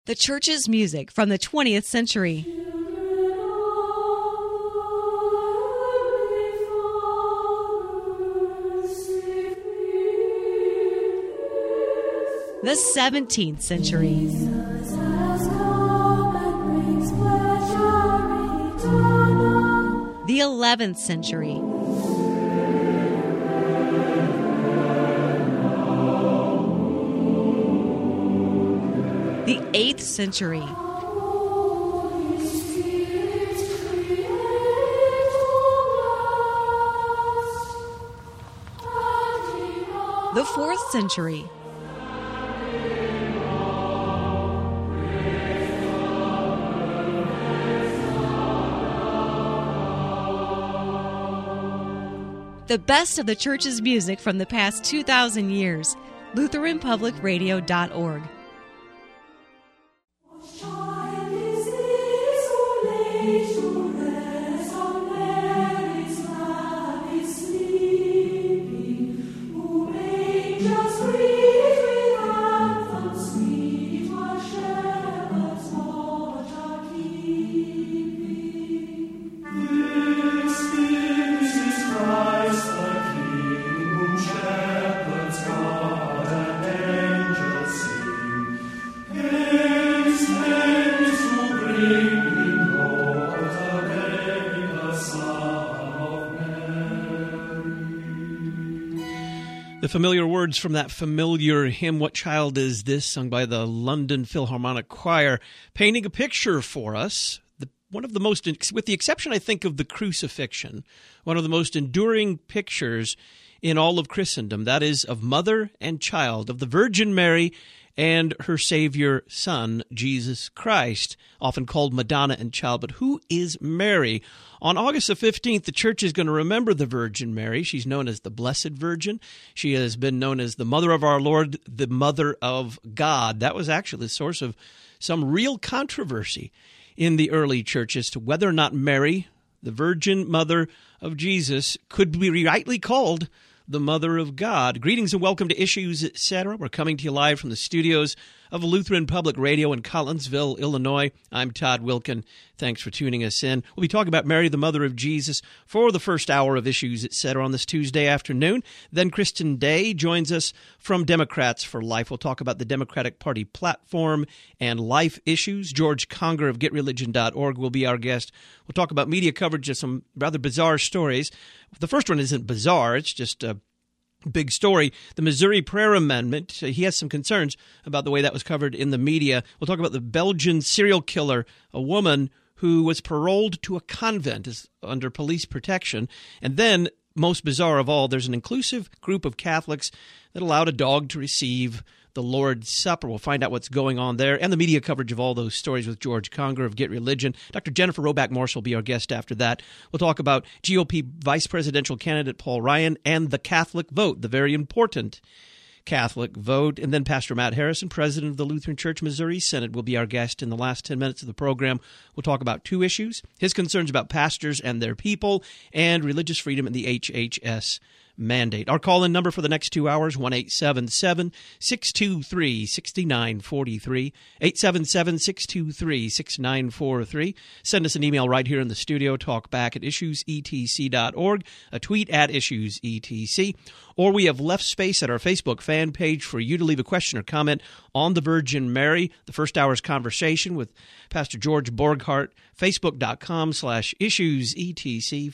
The church's music from the 20th century. The 17th century. The 11th century. The 8th century. The 4th century. The best of the church's music from the past 2,000 years. LutheranPublicRadio.org. The familiar words from that familiar hymn, What Child Is This?, sung by the London Philharmonic Choir, painting a picture for us, one of the most, with the exception, I think, of the crucifixion, one of the most enduring pictures in all of Christendom, that is, of mother and child, of the Virgin Mary and her Savior Son, Jesus Christ, often called Madonna and Child. But who is Mary? On August the 15th, the Church is going to remember the Virgin Mary. She's known as the Blessed Virgin. She has been known as the Mother of our Lord, the Mother of God. That was actually the source of some real controversy in the early Church as to whether or not Mary, the Virgin Mother of Jesus, could be rightly called the Mother of God. Greetings and welcome to Issues, Etc. We're coming to you live from the studios of Lutheran Public Radio in Collinsville, Illinois. I'm Todd Wilken. Thanks for tuning us in. We'll be talking about Mary, the Mother of Jesus, for the first hour of Issues, Etc. on this Tuesday afternoon. Then Kristen Day joins us from Democrats for Life. We'll talk about the Democratic Party platform and life issues. George Conger of GetReligion.org will be our guest. We'll talk about media coverage of some rather bizarre stories. The first one isn't bizarre. It's just a big story. The Missouri Prayer Amendment. He has some concerns about the way that was covered in the media. We'll talk about the Belgian serial killer, a woman who was paroled to a convent under police protection. And then, most bizarre of all, there's an inclusive group of Catholics that allowed a dog to receive the Lord's Supper. We'll find out what's going on there and the media coverage of all those stories with George Conger of Get Religion. Dr. Jennifer Roback-Morse will be our guest after that. We'll talk about GOP vice presidential candidate Paul Ryan and the Catholic vote, the very important Catholic vote. And then Pastor Matt Harrison, president of the Lutheran Church Missouri Synod, will be our guest in the last 10 minutes of the program. We'll talk about two issues: his concerns about pastors and their people, and religious freedom in the HHS mandate. Our call-in number for the next 2 hours, 1-877-623-6943, 877-623-6943. Send us an email right here in the studio, talkback@issuesetc.org, a tweet at issuesetc, or we have left space at our Facebook fan page for you to leave a question or comment on the Virgin Mary. The first hour's conversation with Pastor George Borghardt, facebook.com/issuesetc,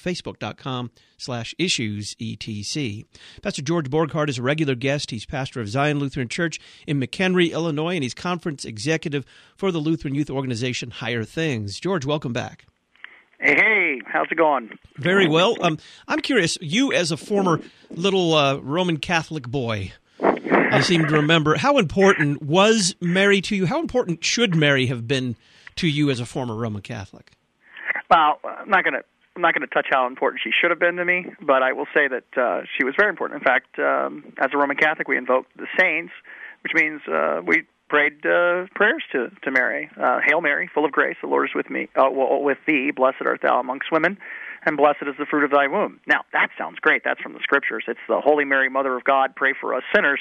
facebook.com/issuesetc. Pastor George Borghardt is a regular guest. He's pastor of Zion Lutheran Church in McHenry, Illinois, and he's conference executive for the Lutheran youth organization Higher Things. George, welcome back. Hey, how's it going? Very well. I'm curious, you as a former little Roman Catholic boy, I seem to remember, how important was Mary to you? How important should Mary have been to you as a former Roman Catholic? Well, I'm not going to touch how important she should have been to me, but I will say that she was very important. In fact, as a Roman Catholic, we invoked the saints, which means we prayed prayers to Mary. Hail Mary, full of grace, the Lord is with me. With thee, blessed art thou amongst women, and blessed is the fruit of thy womb. Now, that sounds great. That's from the Scriptures. It's the Holy Mary, Mother of God, pray for us sinners.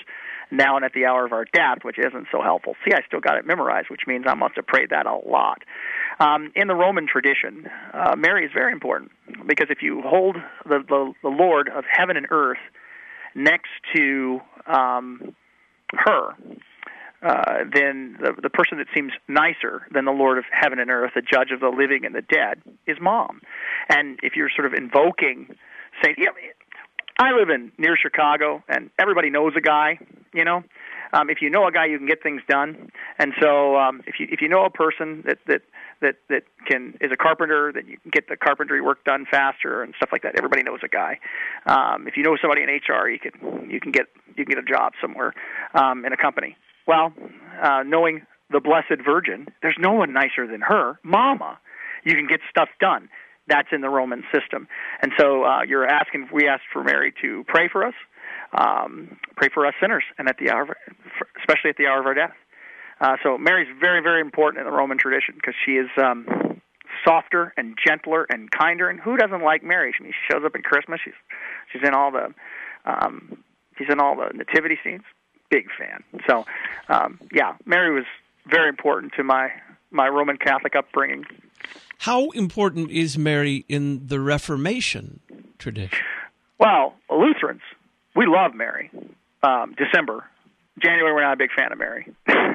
now and at the hour of our death, which isn't so helpful. See, I still got it memorized, which means I must have prayed that a lot. In the Roman tradition, Mary is very important, because if you hold the Lord of heaven and earth next to her, then the person that seems nicer than the Lord of heaven and earth, the judge of the living and the dead, is Mom. And if you're sort of invoking, saying, I live near Chicago, and everybody knows a guy, you know. If you know a guy, you can get things done. And so if you know a person that is a carpenter, then you can get the carpentry work done faster and stuff like that. Everybody knows a guy. If you know somebody in HR, you can get a job somewhere in a company. Well, knowing the Blessed Virgin, there's no one nicer than her, Mama. You can get stuff done. That's in the Roman system. And so we asked for Mary to pray for us sinners, and especially at the hour of our death. So Mary's very, very important in the Roman tradition, because she is softer and gentler and kinder. And who doesn't like Mary? I mean, she shows up at Christmas. She's in all the nativity scenes. Big fan. So Mary was very important to my Roman Catholic upbringing. How important is Mary in the Reformation tradition? Well, Lutherans, we love Mary. December. January, we're not a big fan of Mary.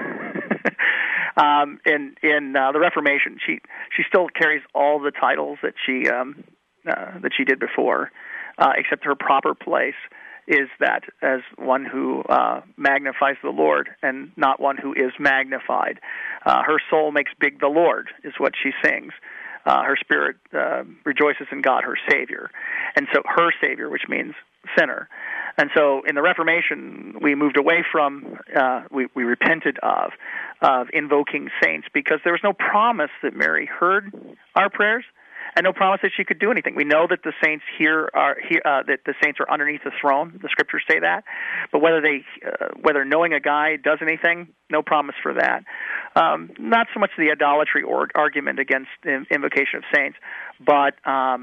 In the Reformation, she still carries all the titles that she did before, except her proper place is that as one who magnifies the Lord and not one who is magnified. Her soul makes big the Lord, is what she sings. Her spirit rejoices in God, her Savior. And so her Savior, which means sinner. And so in the Reformation, we moved away from, we repented of invoking saints, because there was no promise that Mary heard our prayers, and no promise that she could do anything. We know that the saints that the saints are underneath the throne. The scriptures say that, but whether knowing a guy does anything, no promise for that. Not so much the idolatry or argument against the invocation of saints, but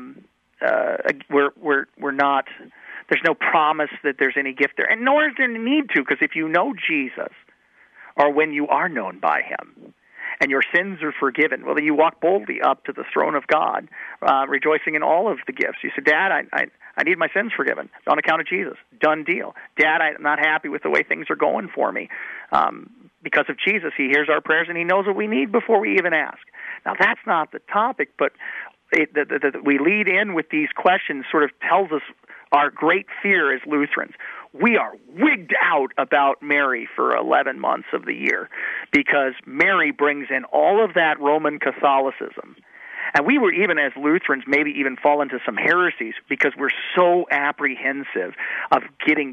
we're not. There's no promise that there's any gift there, and nor is there need to, because if you know Jesus, or when you are known by Him, and your sins are forgiven, well, then you walk boldly up to the throne of God, rejoicing in all of the gifts. You say, Dad, I need my sins forgiven on account of Jesus. Done deal. Dad, I'm not happy with the way things are going for me. Because of Jesus, He hears our prayers, and He knows what we need before we even ask. Now, that's not the topic, but we lead in with these questions sort of tells us our great fear as Lutherans. We are wigged out about Mary for 11 months of the year, because Mary brings in all of that Roman Catholicism. And we were, even as Lutherans, maybe even fall into some heresies, because we're so apprehensive of getting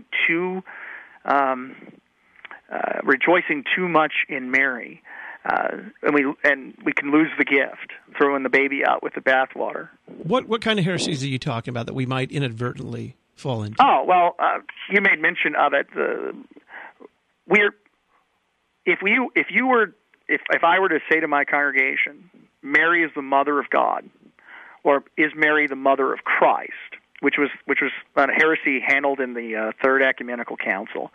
rejoicing too much in Mary. And we can lose the gift, throwing the baby out with the bathwater. What kind of heresies are you talking about that we might inadvertently fall into? Oh, well, you made mention of it. If I were to say to my congregation, Mary is the mother of God, or is Mary the mother of Christ, which was a heresy handled in the Third Ecumenical Council,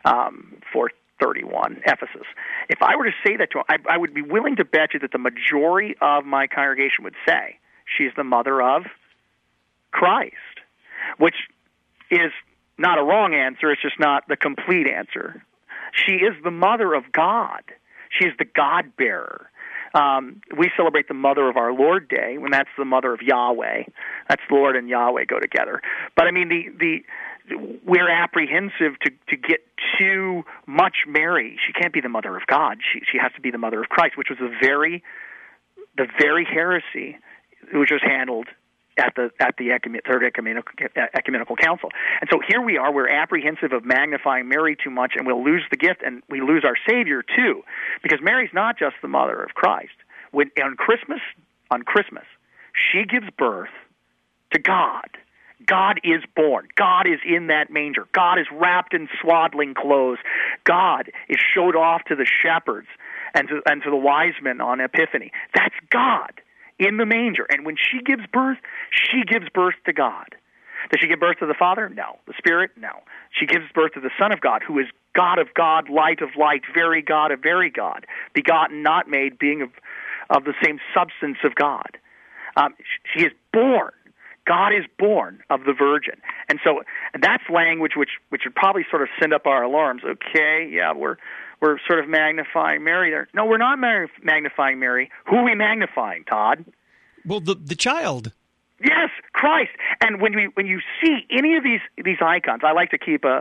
431, Ephesus. If I were to say that to them, I would be willing to bet you that the majority of my congregation would say she's the mother of Christ, which is not a wrong answer. It's just not the complete answer. She is the mother of God. She is the God-bearer. We celebrate the Mother of Our Lord Day, when that's the mother of Yahweh. That's Lord and Yahweh go together. But I mean, we're apprehensive to get too much Mary. She can't be the mother of God. She has to be the mother of Christ, which was the very heresy which was handled at the Third Ecumenical Council. And so here we are, we're apprehensive of magnifying Mary too much, and we'll lose the gift, and we lose our Savior too, because Mary's not just the mother of Christ. On Christmas, she gives birth to God. God is born. God is in that manger. God is wrapped in swaddling clothes. God is showed off to the shepherds and to the wise men on Epiphany. That's God in the manger. And when she gives birth to God. Does she give birth to the Father? No. The Spirit? No. She gives birth to the Son of God, who is God of God, light of light, very God of very God, begotten, not made, being of the same substance of God. She is born. God is born of the Virgin. And so that's language which would probably sort of send up our alarms. Okay, yeah, we're sort of magnifying Mary there. No, we're not magnifying Mary. Who are we magnifying, Todd? Well, the child. Yes, Christ. And when you see any of these icons, I like to keep an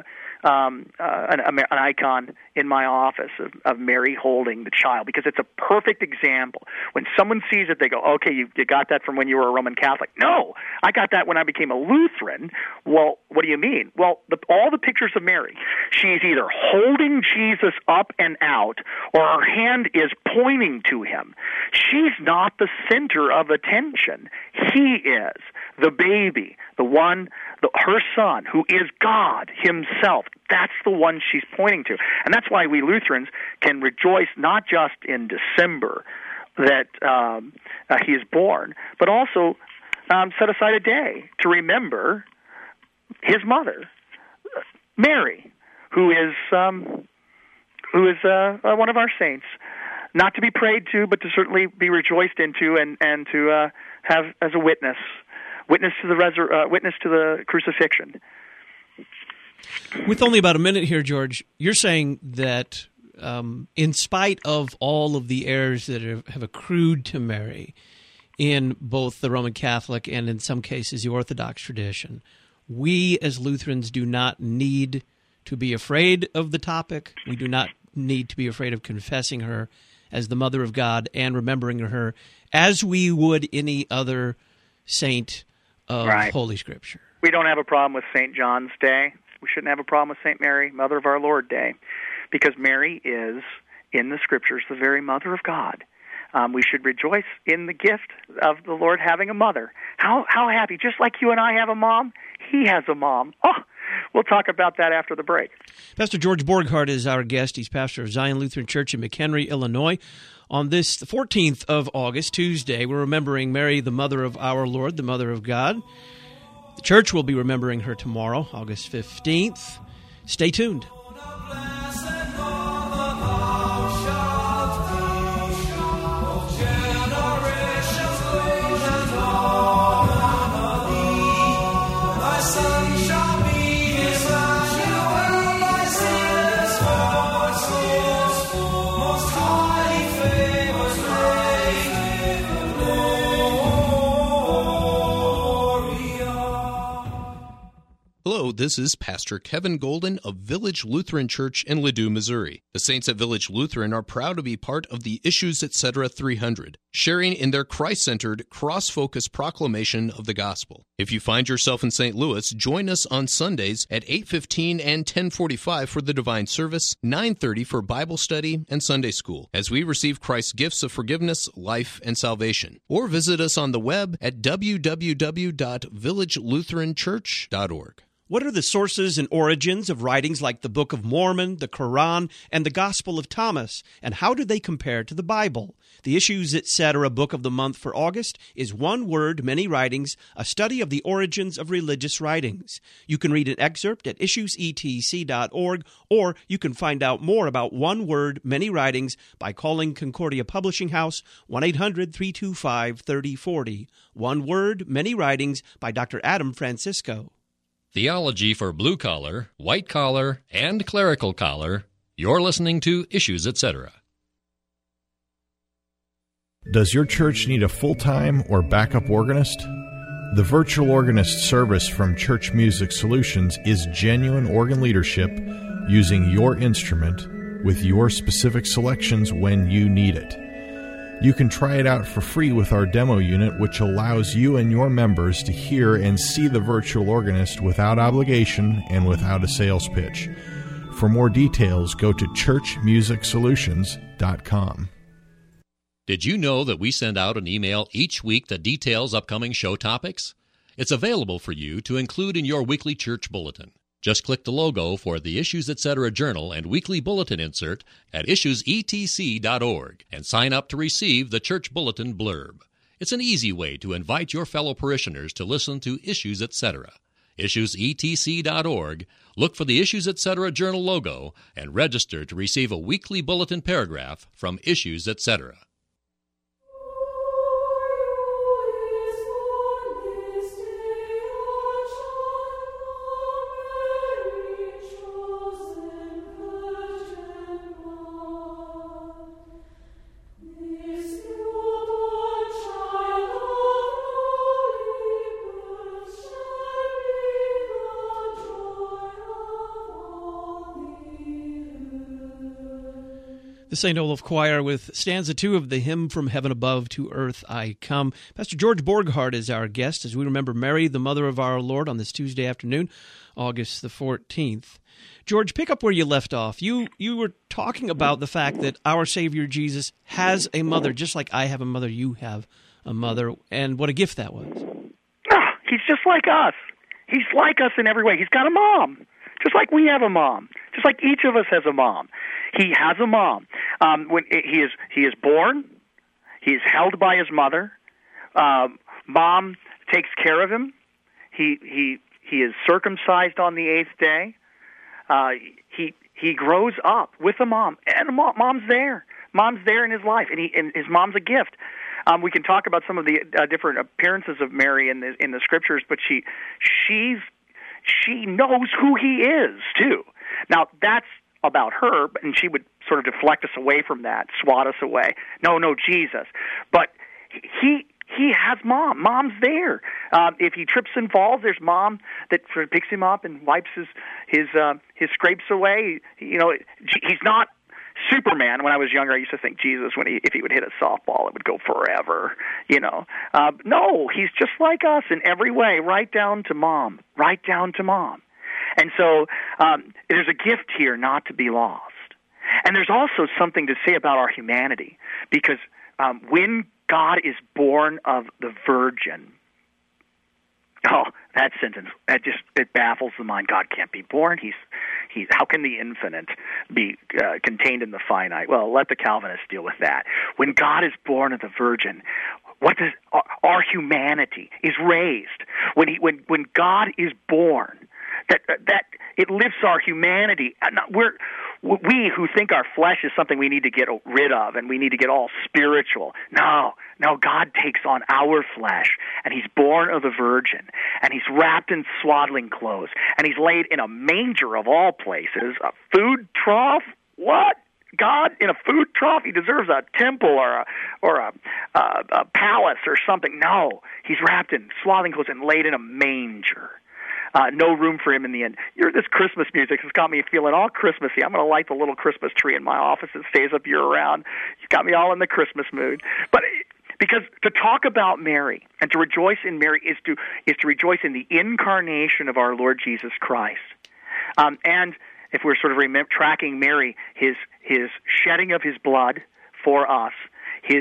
icon in my office of Mary holding the child, because it's a perfect example. When someone sees it, they go, okay, you got that from when you were a Roman Catholic. No, I got that when I became a Lutheran. Well, what do you mean? Well, all the pictures of Mary, she's either holding Jesus up and out, or her hand is pointing to him. She's not the center of attention. He is the baby, her son, who is God himself. That's the one she's pointing to. And that's why we Lutherans can rejoice not just in December that he is born, but also set aside a day to remember his mother, Mary, who is one of our saints, not to be prayed to, but to certainly be rejoiced into, and to have as a witness to the crucifixion. With only about a minute here, George, you're saying that in spite of all of the errors that have accrued to Mary in both the Roman Catholic and in some cases the Orthodox tradition, we as Lutherans do not need to be afraid of the topic. We do not need to be afraid of confessing her as the Mother of God and remembering her as we would any other saint of Holy Scripture. We don't have a problem with St. John's Day. We shouldn't have a problem with St. Mary, Mother of our Lord Day, because Mary is, in the Scriptures, the very Mother of God. We should rejoice in the gift of the Lord having a mother. How happy. Just like you and I have a mom, he has a mom. Oh, we'll talk about that after the break. Pastor George Borghardt is our guest. He's pastor of Zion Lutheran Church in McHenry, Illinois. On this, the 14th of August, Tuesday, we're remembering Mary, the Mother of our Lord, the Mother of God. The church will be remembering her tomorrow, August 15th. Stay tuned. Hello, this is Pastor Kevin Golden of Village Lutheran Church in Ladue, Missouri. The saints at Village Lutheran are proud to be part of the Issues Etc. 300, sharing in their Christ-centered, cross-focused proclamation of the gospel. If you find yourself in St. Louis, join us on Sundays at 8:15 and 10:45 for the divine service, 9:30 for Bible study and Sunday school, as we receive Christ's gifts of forgiveness, life, and salvation. Or visit us on the web at www.villagelutheranchurch.org. What are the sources and origins of writings like the Book of Mormon, the Quran, and the Gospel of Thomas, and how do they compare to the Bible? The Issues Etc. Book of the Month for August is One Word, Many Writings, a study of the origins of religious writings. You can read an excerpt at issuesetc.org, or you can find out more about One Word, Many Writings by calling Concordia Publishing House, 1-800-325-3040. One Word, Many Writings by Dr. Adam Francisco. Theology for blue collar, white collar, and clerical collar. You're listening to Issues Etc. Does your church need a full-time or backup organist? The virtual organist service from Church Music Solutions is genuine organ leadership using your instrument with your specific selections when you need it. You can try it out for free with our demo unit, which allows you and your members to hear and see the virtual organist without obligation and without a sales pitch. For more details, go to churchmusicsolutions.com. Did you know that we send out an email each week that details upcoming show topics? It's available for you to include in your weekly church bulletin. Just click the logo for the Issues Etc. Journal and weekly bulletin insert at issuesetc.org and sign up to receive the church bulletin blurb. It's an easy way to invite your fellow parishioners to listen to Issues Etc. issuesetc.org, look for the Issues Etc. Journal logo, and register to receive a weekly bulletin paragraph from Issues Etc. The St. Olaf Choir with stanza 2 of the hymn From Heaven Above to Earth I Come. Pastor George Borghardt is our guest as we remember Mary, the Mother of our Lord, on this Tuesday afternoon, August the 14th. George, pick up where you left off. You were talking about the fact that our Savior Jesus has a mother, just like I have a mother, you have a mother, and what a gift that was. He's just like us. He's like us in every way. He's got a mom, just like we have a mom, just like each of us has a mom. He has a mom. When he is born, he is held by his mother. Mom takes care of him. He is circumcised on the 8th day. He grows up with a mom, and mom's there. Mom's there in his life, and his mom's a gift. We can talk about some of the different appearances of Mary in the scriptures, but she knows who he is too. Now that's about her, and she would sort of deflect us away from that, swat us away. No, Jesus. But he has mom. Mom's there. If he trips and falls, there's mom that sort of picks him up and wipes his scrapes away. You know, he's not Superman. When I was younger, I used to think Jesus, if he would hit a softball, it would go forever. You know, no, he's just like us in every way, right down to mom. And so there's a gift here not to be lost. And there's also something to say about our humanity, because when God is born of the Virgin, that sentence, it baffles the mind. God can't be born. He's how can the infinite be contained in the finite? Well, let the Calvinists deal with that. When God is born of the Virgin, what does our humanity is raised? When God is born, that it lifts our humanity. We who think our flesh is something we need to get rid of and we need to get all spiritual. No, God takes on our flesh, and he's born of the Virgin, and he's wrapped in swaddling clothes, and he's laid in a manger of all places, a food trough. What? God in a food trough? He deserves a temple or a palace or something. No, he's wrapped in swaddling clothes and laid in a manger. No room for him in the end. This Christmas music has got me feeling all Christmassy. I'm going to light the little Christmas tree in my office that stays up year-round. It's got me all in the Christmas mood. But because to talk about Mary and to rejoice in Mary is to rejoice in the incarnation of our Lord Jesus Christ. And if we're sort of tracking Mary, his shedding of his blood for us, his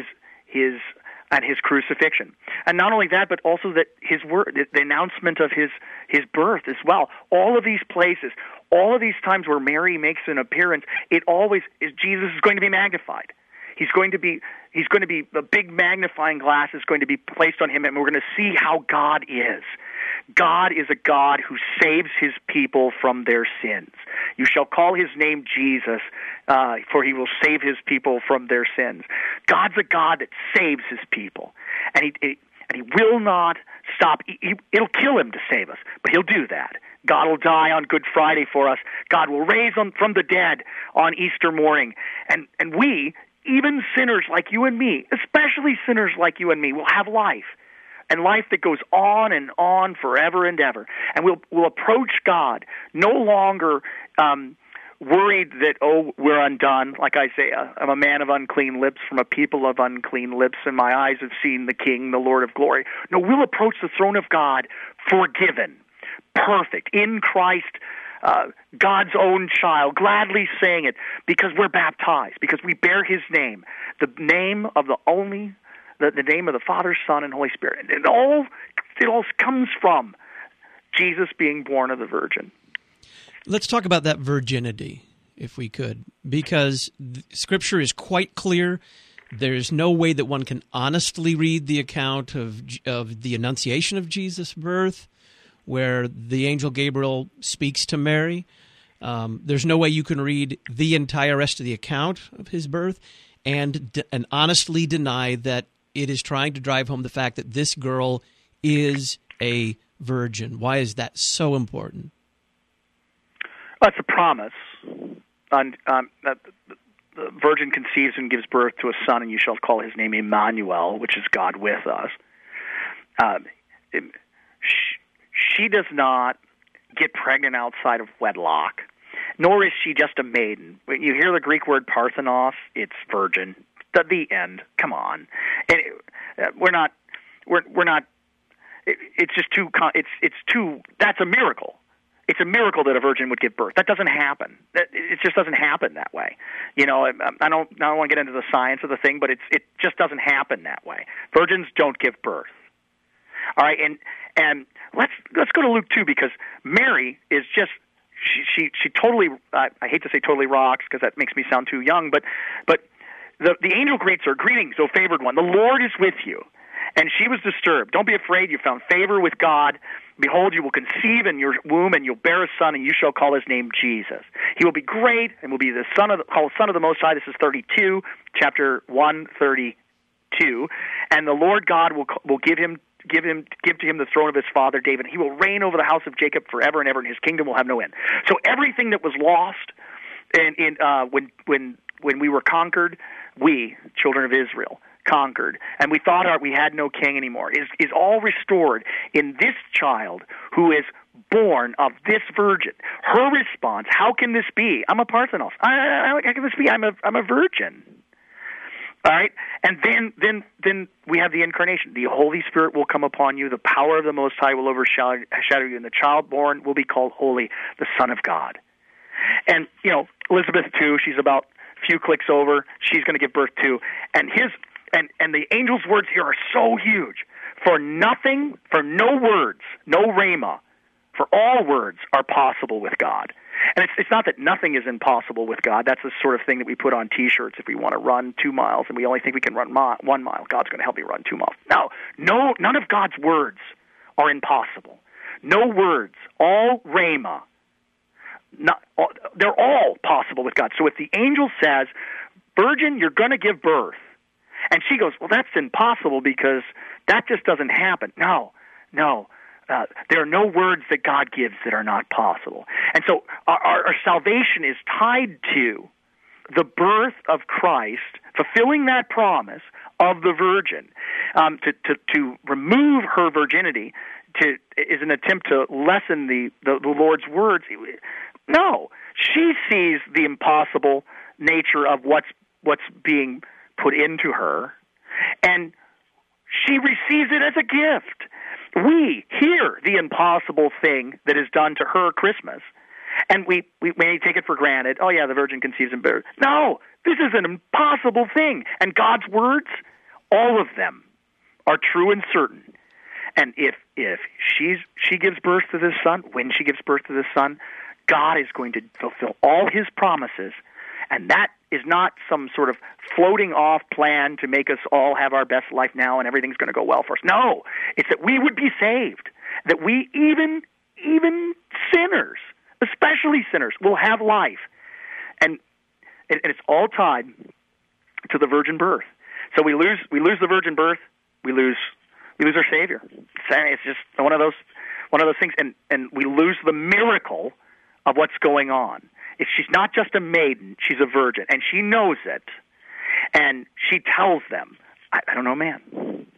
and his crucifixion. And not only that, but also that his word, the announcement of his birth as well. All of these places, all of these times where Mary makes an appearance, it always is Jesus is going to be magnified. He's going to be a big magnifying glass is going to be placed on him, and we're going to see how God is. God is a God who saves his people from their sins. You shall call his name Jesus, for he will save his people from their sins. God's a God that saves his people, and he will not stop. It'll kill him to save us, but he'll do that. God will die on Good Friday for us. God will raise from the dead on Easter morning, and we, even sinners like you and me, especially sinners like you and me, will have life. And life that goes on and on forever and ever. And we'll approach God no longer worried that, we're undone. Like Isaiah, I'm a man of unclean lips from a people of unclean lips, and my eyes have seen the King, the Lord of glory. No, we'll approach the throne of God forgiven, perfect, in Christ, God's own child, gladly saying it because we're baptized, because we bear his name, the name of the name of the Father, Son, and Holy Spirit. And it all comes from Jesus being born of the Virgin. Let's talk about that virginity, if we could, because Scripture is quite clear. There's no way that one can honestly read the account of the Annunciation of Jesus' birth where the angel Gabriel speaks to Mary. There's no way you can read the entire rest of the account of his birth and honestly deny that it is trying to drive home the fact that this girl is a virgin. Why is that so important? That's a promise. That the virgin conceives and gives birth to a son, and you shall call his name Emmanuel, which is God with us. She does not get pregnant outside of wedlock, nor is she just a maiden. When you hear the Greek word parthenos, it's virgin. The end. Come on, and we're not. It's just too. It's too. That's a miracle. It's a miracle that a virgin would give birth. That doesn't happen. It just doesn't happen that way. I don't want to get into the science of the thing, but it just doesn't happen that way. Virgins don't give birth. All right, and let's go to Luke 2, because Mary is just she totally. I hate to say totally rocks, because that makes me sound too young, but the angel greets her, "Greetings, O favored one, the Lord is with you." And she was disturbed. "Don't be afraid, you found favor with God. Behold, you will conceive in your womb, and you'll bear a son, and you shall call his name Jesus. He will be great, and will be the called Son of the Most High." This is 32, chapter 132. "And the Lord God will give to him the throne of his father David. He will reign over the house of Jacob forever and ever, and his kingdom will have no end." So everything that was lost when we were conquered, we, children of Israel, conquered, and we thought we had no king anymore, is all restored in this child who is born of this virgin. Her response: "How can this be? I'm a Parthenos. How can this be? I'm a virgin." All right, and then we have the incarnation. "The Holy Spirit will come upon you. The power of the Most High will overshadow you, and the child born will be called Holy, the Son of God." And Elizabeth too. She's about a few clicks over. She's going to give birth too, and the angel's words here are so huge. "For nothing, for no words, no rhema, for all words are possible with God." And it's not that nothing is impossible with God. That's the sort of thing that we put on T-shirts if we want to run 2 miles and we only think we can run 1 mile. God's going to help me run 2 miles. No, none of God's words are impossible. No words, all rhema. They're all possible with God. So if the angel says, "Virgin, you're going to give birth," and she goes, "Well, that's impossible because that just doesn't happen." No. There are no words that God gives that are not possible. And so our salvation is tied to the birth of Christ, fulfilling that promise of the virgin. To remove her virginity is an attempt to lessen the Lord's words. No, she sees the impossible nature of what's being put into her, and she receives it as a gift. We hear the impossible thing that is done to her Christmas, and we may take it for granted. "Oh yeah, the virgin conceives and bears." No, this is an impossible thing, and God's words, all of them, are true and certain. And if she gives birth to this son, when she gives birth to this son, God is going to fulfill all his promises, and that is not some sort of floating off plan to make us all have our best life now and everything's going to go well for us. No, it's that we would be saved, that we, even sinners, especially sinners, will have life. And it's all tied to the virgin birth. So we lose the virgin birth, we lose our Savior. It's just one of those things, and we lose the miracle of what's going on. If she's not just a maiden, she's a virgin, and she knows it, and she tells them, I don't know, man.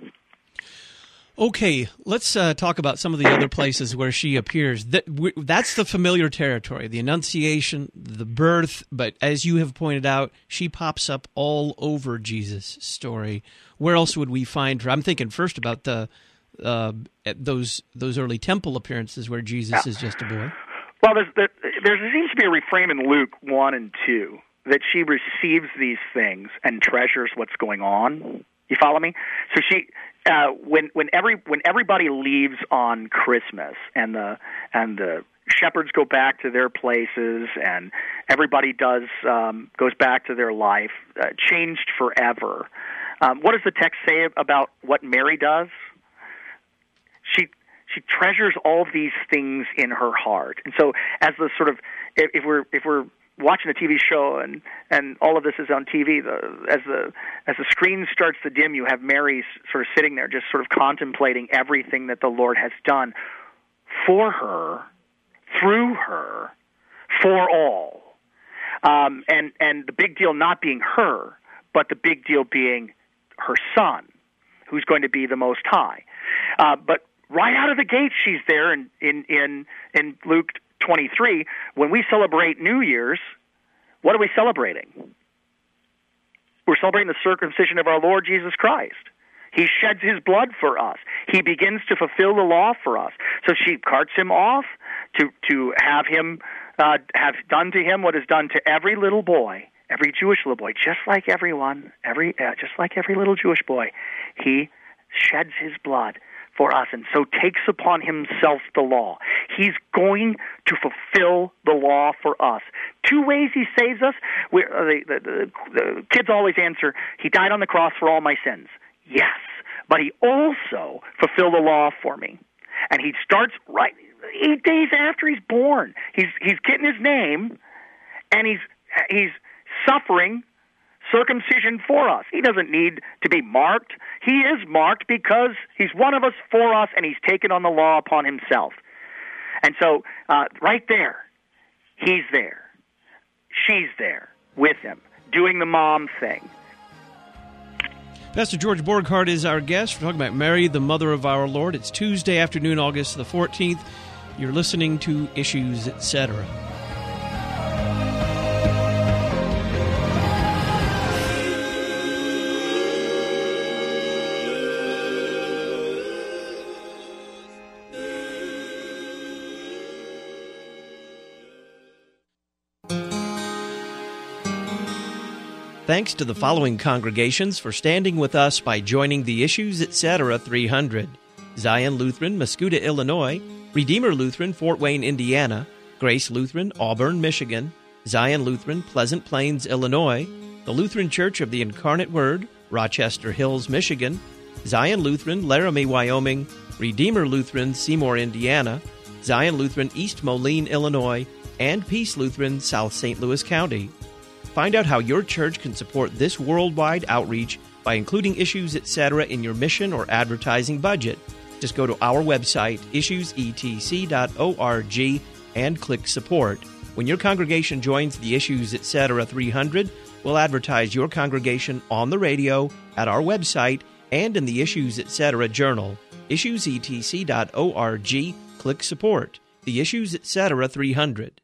Okay, let's talk about some of the other places where she appears. That's the familiar territory, the Annunciation, the birth, but as you have pointed out, she pops up all over Jesus' story. Where else would we find her? I'm thinking first about those early temple appearances where Jesus is just a boy. Well, there seems to be a refrain in Luke 1 and 2 that she receives these things and treasures what's going on. You follow me? So she, when everybody leaves on Christmas and the shepherds go back to their places and everybody goes back to their life, changed forever. What does the text say about what Mary does? She treasures all of these things in her heart. And so as the sort of, if we're watching a TV show and all of this is on TV, as the screen starts to dim, you have Mary sort of sitting there just sort of contemplating everything that the Lord has done for her, through her, for all. And the big deal not being her, but the big deal being her son, who's going to be the Most High. But right out of the gate, she's there in Luke 23. When we celebrate New Year's, what are we celebrating? We're celebrating the circumcision of our Lord Jesus Christ. He sheds his blood for us. He begins to fulfill the law for us. So she carts him off to have him have done to him what is done to every little boy, every Jewish little boy, just like everyone, just like every little Jewish boy. He sheds his blood for us, and so takes upon himself the law. He's going to fulfill the law for us. Two ways he saves us. The kids always answer, he died on the cross for all my sins. Yes, but he also fulfilled the law for me. And he starts right 8 days after he's born. He's getting his name, and he's suffering circumcision for us. He doesn't need to be marked. He is marked because he's one of us for us, and he's taken on the law upon himself. And so right there, he's there. She's there with him, doing the mom thing. Pastor George Borghardt is our guest. We're talking about Mary, the Mother of our Lord. It's Tuesday afternoon, August the 14th. You're listening to Issues, Etc. Thanks to the following congregations for standing with us by joining the Issues, Etc. 300. Zion Lutheran, Mascoutah, Illinois. Redeemer Lutheran, Fort Wayne, Indiana. Grace Lutheran, Auburn, Michigan. Zion Lutheran, Pleasant Plains, Illinois. The Lutheran Church of the Incarnate Word, Rochester Hills, Michigan. Zion Lutheran, Laramie, Wyoming. Redeemer Lutheran, Seymour, Indiana. Zion Lutheran, East Moline, Illinois. And Peace Lutheran, South St. Louis County. Find out how your church can support this worldwide outreach by including Issues, Etc. in your mission or advertising budget. Just go to our website, issuesetc.org, and click Support. When your congregation joins the Issues, Etc. 300, we'll advertise your congregation on the radio, at our website, and in the Issues, Etc. journal. issuesetc.org, click Support. The Issues, Etc. 300.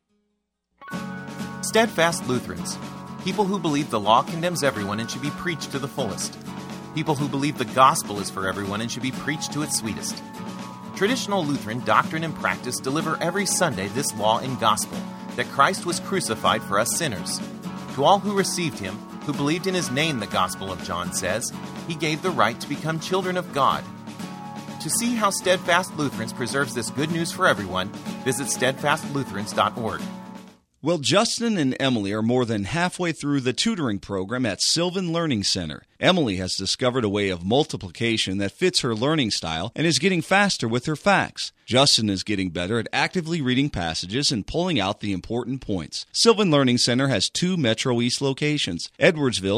Steadfast Lutherans. People who believe the law condemns everyone and should be preached to the fullest. People who believe the gospel is for everyone and should be preached to its sweetest. Traditional Lutheran doctrine and practice deliver every Sunday this law and gospel, that Christ was crucified for us sinners. To all who received him, who believed in his name, the Gospel of John says, he gave the right to become children of God. To see how Steadfast Lutherans preserves this good news for everyone, visit steadfastlutherans.org. Well, Justin and Emily are more than halfway through the tutoring program at Sylvan Learning Center. Emily has discovered a way of multiplication that fits her learning style and is getting faster with her facts. Justin is getting better at actively reading passages and pulling out the important points. Sylvan Learning Center has 2 Metro East locations: Edwardsville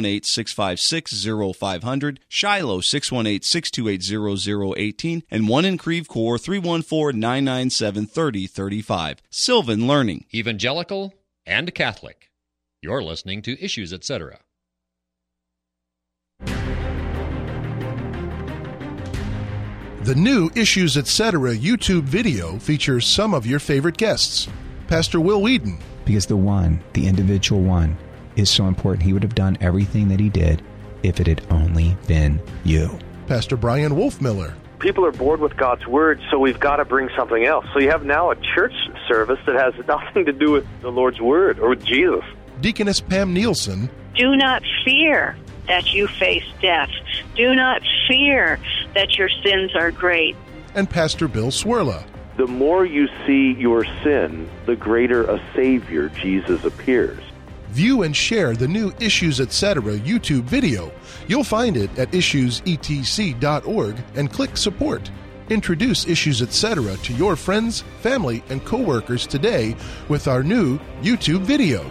618-656-0500, Shiloh 618-628-0018, and one in Creve Coeur 314-997-3035. Sylvan Learning. Evangelical and Catholic. You're listening to Issues, Etc. The new Issues, Etc. YouTube video features some of your favorite guests. Pastor Will Whedon. Because the one, the individual one, is so important. He would have done everything that he did if it had only been you. Pastor Brian Wolfmiller. People are bored with God's Word, so we've got to bring something else. So you have now a church service that has nothing to do with the Lord's Word or with Jesus. Deaconess Pam Nielsen. Do not fear that you face death. Do not fear that your sins are great. And Pastor Bill Swirla. The more you see your sin, the greater a Savior, Jesus, appears. View and share the new Issues, Etc. YouTube video. You'll find it at issuesetc.org and click Support. Introduce Issues Etc. to your friends, family, and coworkers today with our new YouTube video.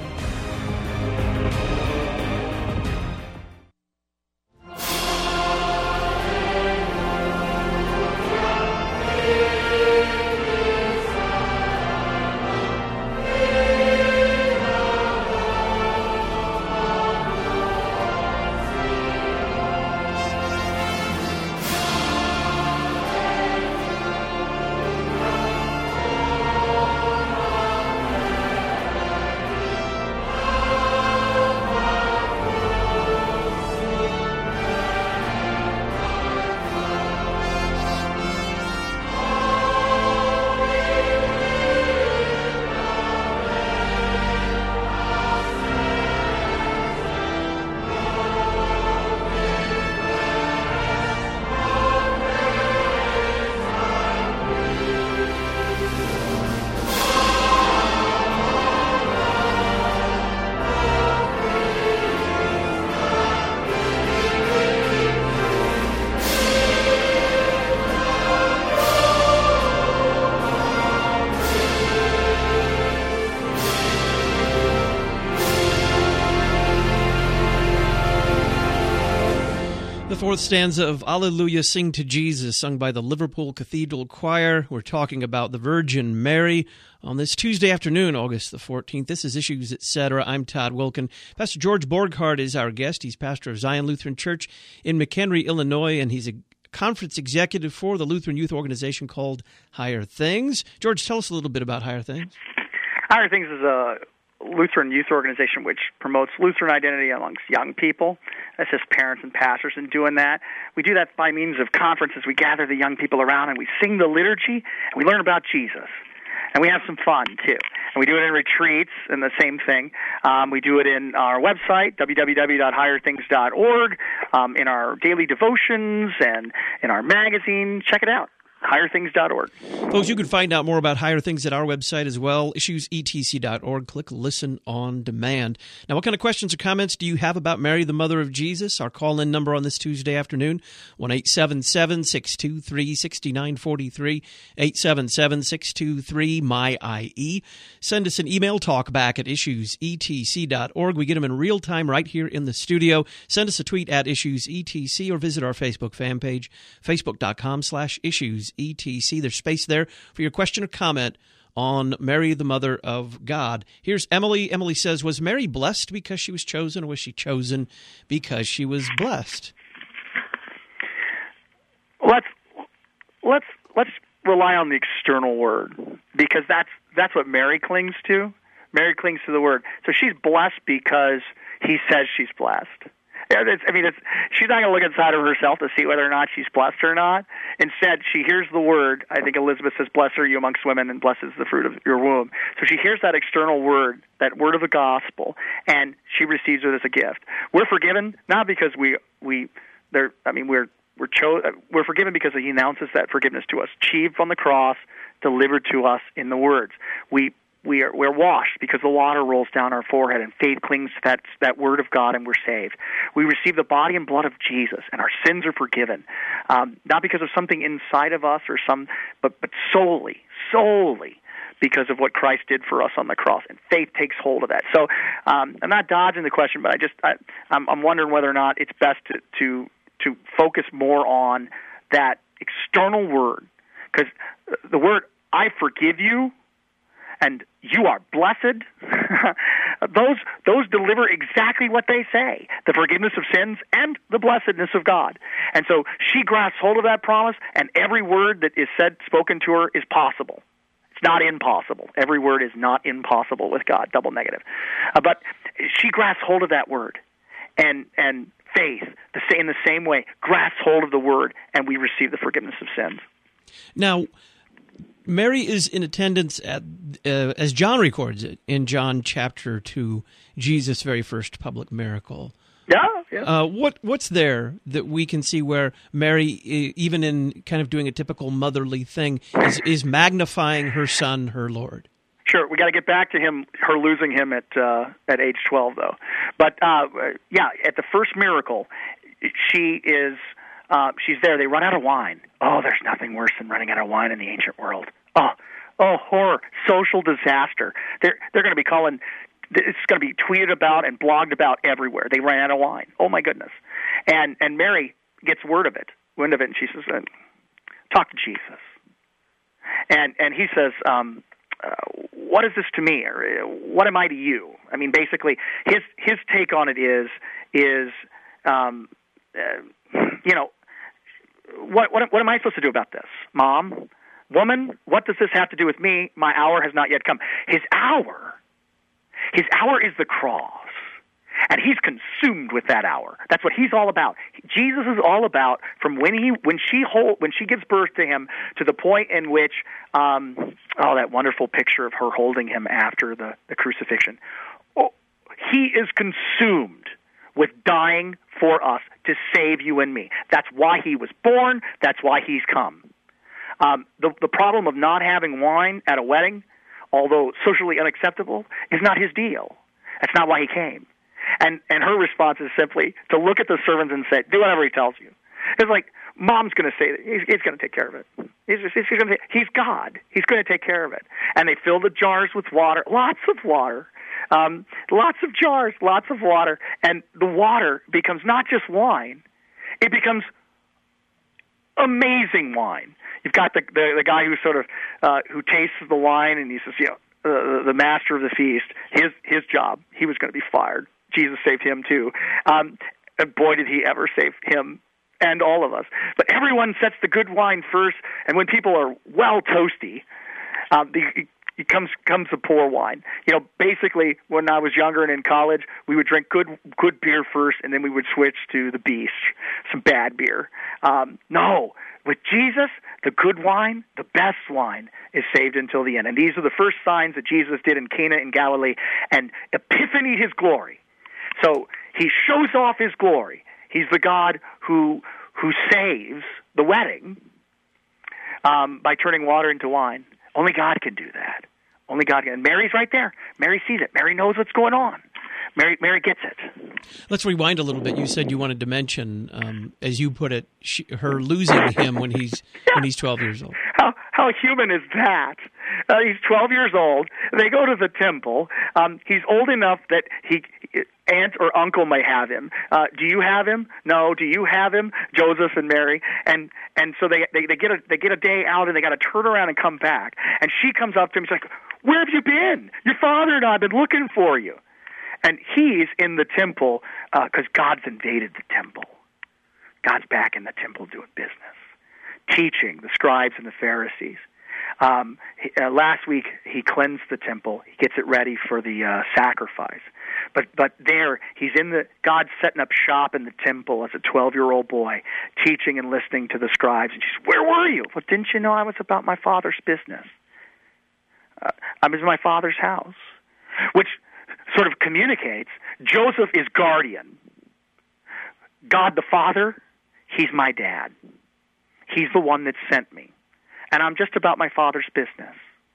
Fourth stanza of Alleluia, Sing to Jesus, sung by the Liverpool Cathedral Choir. We're talking about the Virgin Mary on this Tuesday afternoon, August the 14th. This is Issues Etc. I'm Todd Wilkin. Pastor George Borghardt is our guest. He's pastor of Zion Lutheran Church in McHenry, Illinois, and he's a conference executive for the Lutheran youth organization called Higher Things. George, tell us a little bit about Higher Things. Higher Things is a Lutheran youth organization which promotes Lutheran identity amongst young people, assists parents and pastors in doing that. We do that by means of conferences. We gather the young people around and we sing the liturgy and we learn about Jesus. And we have some fun, too. And we do it in retreats, and the same thing. We do it in our website, www.higherthings.org, in our daily devotions, and in our magazine. Check it out. higherthings.org. Folks, you can find out more about Higher Things at our website as well, issuesetc.org. Click Listen on Demand. Now, what kind of questions or comments do you have about Mary, the Mother of Jesus? Our call-in number on this Tuesday afternoon, 1-877-623-6943, 877-623-MY-IE. Send us an email, talkback at issuesetc.org. We get them in real time right here in the studio. Send us a tweet at issuesetc or visit our Facebook fan page, facebook.com/issues. ETC. There's space there for your question or comment on Mary, the Mother of God. Here's Emily. Emily says, was Mary blessed because she was chosen, or was she chosen because she was blessed? Let's rely on the external word, because that's what Mary clings to. Mary clings to the word. So she's blessed because he says she's blessed. She's not going to look inside of herself to see whether or not she's blessed or not. Instead, she hears the word. I think Elizabeth says, blessed are you amongst women, and blessed is the fruit of your womb. So she hears that external word, that word of the gospel, and she receives it as a gift. We're forgiven not because we're forgiven because he announces that forgiveness to us, achieved on the cross, delivered to us in the words. We're washed because the water rolls down our forehead and faith clings to that word of God, and we're saved. We receive the body and blood of Jesus, and our sins are forgiven, not because of something inside of us but solely because of what Christ did for us on the cross, and faith takes hold of that. So I'm not dodging the question, but I'm wondering whether or not it's best to focus more on that external word, because the word "I forgive you" and "you are blessed," those deliver exactly what they say, the forgiveness of sins and the blessedness of God. And so she grasps hold of that promise, and every word that is spoken to her is possible. It's not impossible. Every word is not impossible with God, double negative. But she grasps hold of that word, and faith, in the same way, grasps hold of the word, and we receive the forgiveness of sins. Now, Mary is in attendance at, as John records it, in John chapter 2, Jesus' very first public miracle. Yeah. What's there that we can see where Mary, even in kind of doing a typical motherly thing, is magnifying her son, her Lord? Sure, we got to get back to her losing him at age 12, though. But at the first miracle, she's there. They run out of wine, Oh, there's nothing worse than running out of wine in the ancient world. Oh, horror, social disaster. They're going to be calling. It's going to be tweeted about and blogged about everywhere. They ran out of wine. Oh my goodness! And Mary gets wind of it, and she says, "Talk to Jesus." And he says, "What is this to me, or what am I to you?" I mean, basically, his take on it is what am I supposed to do about this, Mom? Woman, what does this have to do with me? My hour has not yet come. His hour is the cross. And he's consumed with that hour. That's what he's all about. Jesus is all about from when she gives birth to him to the point in which that wonderful picture of her holding him after the crucifixion. Oh, he is consumed with dying for us to save you and me. That's why he was born. That's why he's come. The problem of not having wine at a wedding, although socially unacceptable, is not his deal. That's not why he came. And her response is simply to look at the servants and say, do whatever he tells you. It's like, Mom's going to say that he's going to take care of it. He's God. He's going to take care of it. And they fill the jars with water, lots of water, lots of jars, lots of water. And the water becomes not just wine, it becomes amazing wine. You've got the guy who sort of who tastes the wine, and he says, the master of the feast, his job, he was going to be fired. Jesus saved him too. And boy, did he ever save him and all of us. But everyone sets the good wine first, and when people are well toasty, comes the poor wine. Basically, when I was younger and in college, we would drink good beer first, and then we would switch to the beast, some bad beer. No, with Jesus, the good wine, the best wine, is saved until the end. And these are the first signs that Jesus did in Cana in Galilee and epiphany his glory. So he shows off his glory. He's the God who saves the wedding by turning water into wine. Only God can do that. Only God can. And Mary's right there. Mary sees it. Mary knows what's going on. Mary gets it. Let's rewind a little bit. You said you wanted to mention, as you put it, her losing him when he's 12 years old. How human is that? He's 12 years old. They go to the temple. He's old enough that aunt or uncle may have him. Do you have him? No. Do you have him? Joseph and Mary. And so they get a day out, and they got to turn around and come back. And she comes up to him. She's like, "Where have you been? Your father and I have been looking for you." And he's in the temple because God's invaded the temple. God's back in the temple doing business, teaching the scribes and the Pharisees. Last week, he cleansed the temple. He gets it ready for the sacrifice. But there, God's setting up shop in the temple as a 12-year-old boy, teaching and listening to the scribes. And she says, "Where were you?" "Well, didn't you know I was about my father's business? I was in my father's house," which sort of communicates Joseph is guardian. God the Father, he's my dad. He's the one that sent me. And I'm just about my father's business.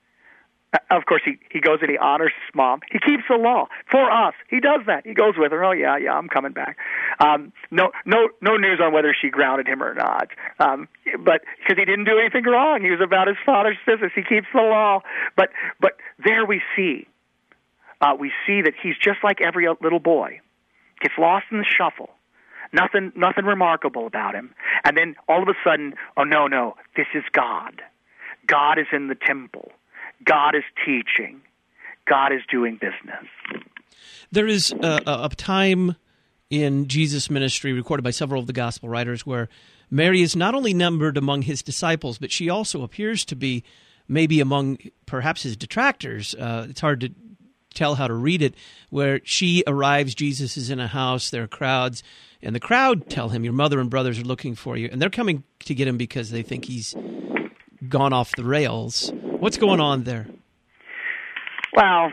Of course, he goes and he honors his mom. He keeps the law for us. He does that. He goes with her. "Oh, yeah, I'm coming back." No news on whether she grounded him or not. But because he didn't do anything wrong. He was about his father's business. He keeps the law. But there we see that he's just like every little boy. Gets lost in the shuffle. Nothing remarkable about him. And then all of a sudden, oh, no, this is God. God is in the temple. God is teaching. God is doing business. There is a time in Jesus' ministry recorded by several of the gospel writers where Mary is not only numbered among his disciples, but she also appears to be maybe among perhaps his detractors. It's hard to tell how to read it, where she arrives, Jesus is in a house, there are crowds, and the crowd tell him, "Your mother and brothers are looking for you," and they're coming to get him because they think he's gone off the rails. What's going on there? Well,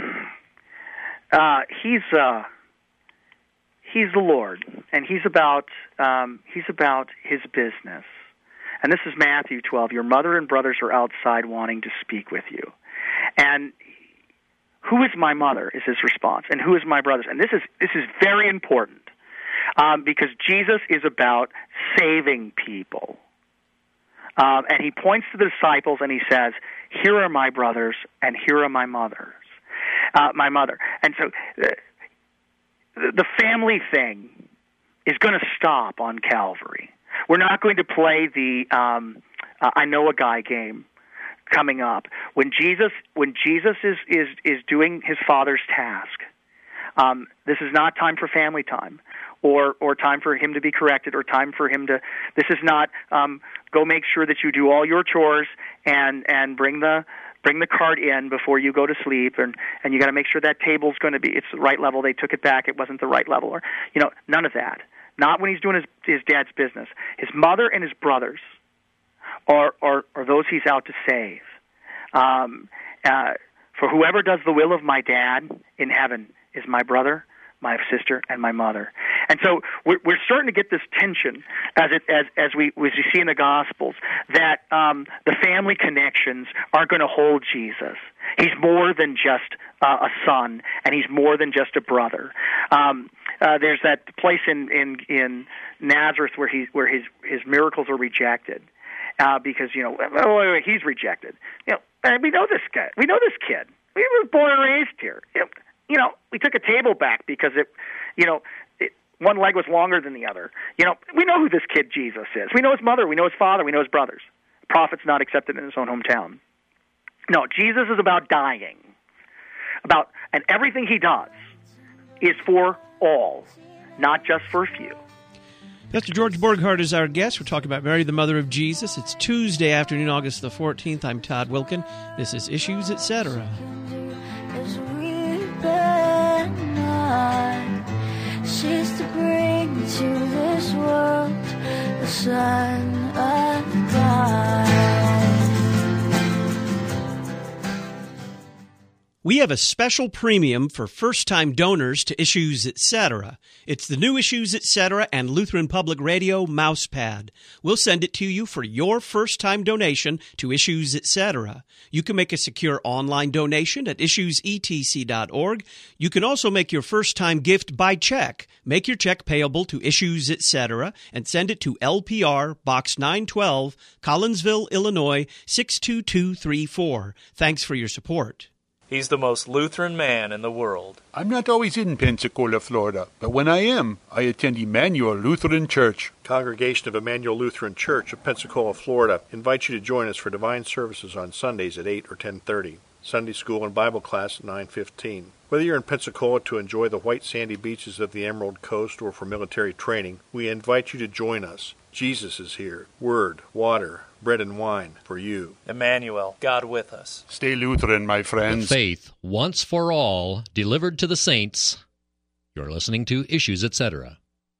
he's the Lord, and he's about his business. And this is Matthew 12. "Your mother and brothers are outside wanting to speak with you." And who is my mother is his response, and who is my brothers? And this is very important because Jesus is about saving people. And he points to the disciples and he says, "Here are my brothers, and here are my mother." And so the family thing is going to stop on Calvary. We're not going to play the I know a guy game coming up. When Jesus is doing his Father's task, this is not time for family time, or time for him to be corrected, or time for him to. This is not go make sure that you do all your chores and bring the cart in before you go to sleep, and you got to make sure that table's going to be it's the right level. They took it back; it wasn't the right level, or none of that. Not when he's doing his dad's business. His mother and his brothers are those he's out to save. For whoever does the will of my dad in heaven is my brother, my sister, and my mother. And so we're starting to get this tension as we see in the Gospels that the family connections are going to hold Jesus. He's more than just a son, and he's more than just a brother. There's that place in Nazareth where his miracles are rejected because he's rejected. And we know this guy. We know this kid. We were born and raised here. We took a table back because one leg was longer than the other. We know who this kid Jesus is. We know his mother. We know his father. We know his brothers. The prophet's not accepted in his own hometown. No, Jesus is about dying. And everything he does is for all, not just for a few. Pastor George Borghardt is our guest. We're talking about Mary, the mother of Jesus. It's Tuesday afternoon, August the 14th. I'm Todd Wilkin. This is Issues, Etc. She's to bring to this world the Son of God. We have a special premium for first-time donors to Issues, Etc. It's the new Issues, Etc. and Lutheran Public Radio mousepad. We'll send it to you for your first-time donation to Issues, Etc. You can make a secure online donation at issuesetc.org. You can also make your first-time gift by check. Make your check payable to Issues, Etc. and send it to LPR, Box 912, Collinsville, Illinois, 62234. Thanks for your support. He's the most Lutheran man in the world. I'm not always in Pensacola, Florida, but when I am, I attend Emmanuel Lutheran Church. Congregation of Emmanuel Lutheran Church of Pensacola, Florida invites you to join us for divine services on Sundays at 8 or 10:30. Sunday school and Bible class at 9:15. Whether you're in Pensacola to enjoy the white sandy beaches of the Emerald Coast or for military training, we invite you to join us. Jesus is here. Word, water, bread and wine for you. Emmanuel, God with us. Stay Lutheran, my friends. The faith, once for all, delivered to the saints. You're listening to Issues, Etc.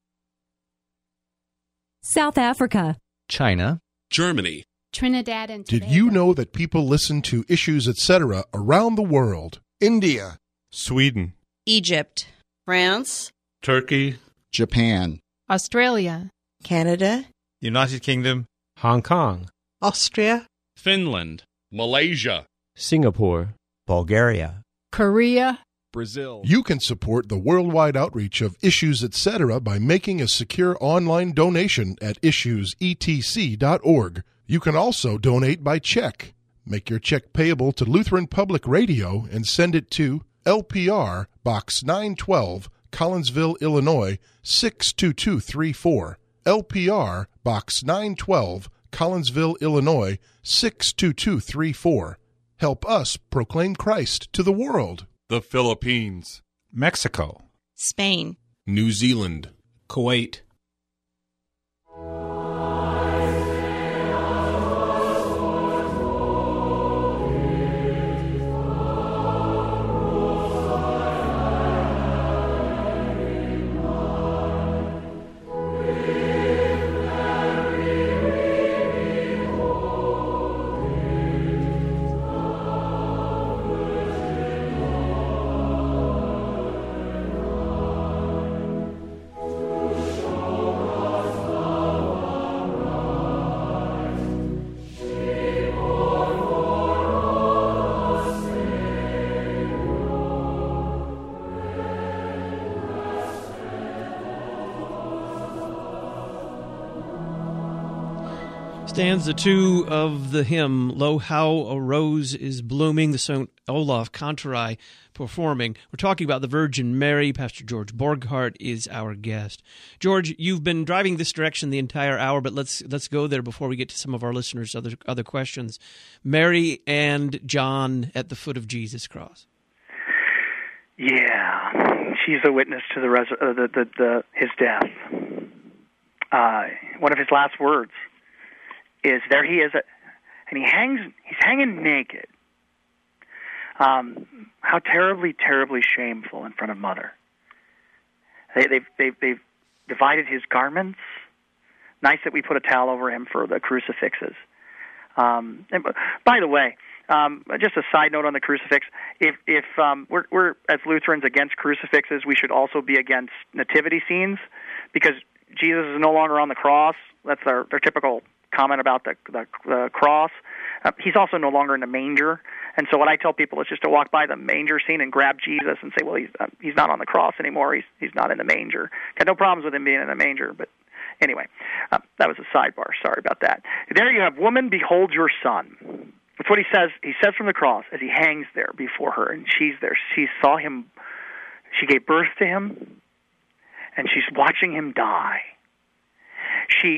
South Africa. China. Germany. Trinidad and Tobago. Did you know that people listen to Issues, Etc. around the world? India. Sweden. Egypt. France. Turkey. Japan. Australia. Canada. United Kingdom. Hong Kong. Austria. Finland. Malaysia. Singapore. Bulgaria. Korea. Brazil. You can support the worldwide outreach of Issues, Etc. by making a secure online donation at issuesetc.org. You can also donate by check. Make your check payable to Lutheran Public Radio and send it to LPR, Box 912, Collinsville, Illinois, 62234. LPR, Box 912, Collinsville, Illinois, 62234. Help us proclaim Christ to the world. The Philippines. Mexico. Spain. New Zealand. Kuwait. Stanza 2 of the hymn, Lo, How a Rose is Blooming, the St. Olaf Cantorai performing. We're talking about the Virgin Mary. Pastor George Borghardt is our guest. George, you've been driving this direction the entire hour, but let's go there before we get to some of our listeners' other questions. Mary and John at the foot of Jesus' cross. Yeah, she's a witness to his death. One of his last words is, there he is, and he's hanging naked. How terribly, terribly shameful in front of Mother. They've divided his garments. Nice that we put a towel over him for the crucifixes. And by the way, just a side note on the crucifix: if we're as Lutherans against crucifixes, we should also be against nativity scenes, because Jesus is no longer on the cross. That's their typical comment about the cross. He's also no longer in the manger. And so what I tell people is just to walk by the manger scene and grab Jesus and say, well, he's not on the cross anymore. He's not in the manger. Got no problems with him being in the manger. But anyway, that was a sidebar. Sorry about that. There you have, woman, behold your son. That's what he says. He says from the cross as he hangs there before her, and she's there. She saw him. She gave birth to him, and she's watching him die. She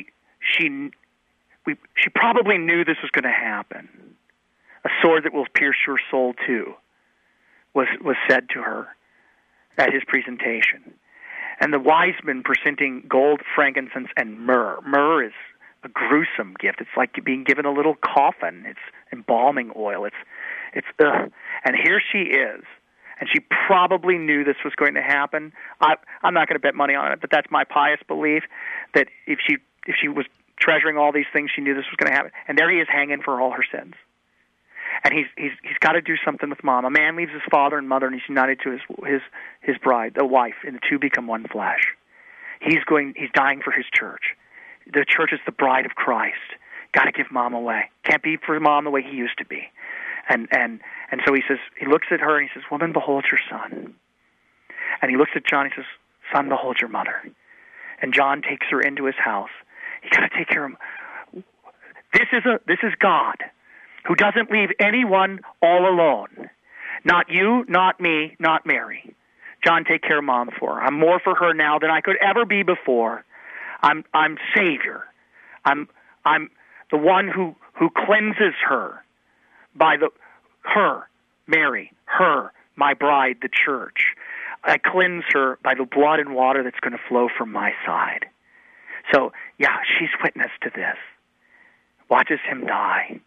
probably knew this was going to happen. A sword that will pierce your soul too was said to her at his presentation. And the wise men presenting gold, frankincense, and myrrh. Myrrh is a gruesome gift. It's like being given a little coffin. It's embalming oil. It's ugh. And here she is. And she probably knew this was going to happen. I'm not going to bet money on it, but that's my pious belief, that if she was treasuring all these things, she knew this was going to happen. And there he is hanging for all her sins. And he's got to do something with Mom. A man leaves his father and mother, and he's united to his bride, the wife, and the two become one flesh. He's dying for his church. The church is the bride of Christ. Got to give Mom away. Can't be for Mom the way he used to be. And so he says, he looks at her and he says, woman, behold your son. And he looks at John and he says, son, behold your mother. And John takes her into his house. You got to take care of him. This is God, who doesn't leave anyone all alone. Not you, not me, not Mary. John, take care of Mom for her. I'm more for her now than I could ever be before. I'm Savior. I'm the one who cleanses her by her, Mary, her, my bride, the church. I cleanse her by the blood and water that's going to flow from my side. So, yeah, she's witness to this. Watches him die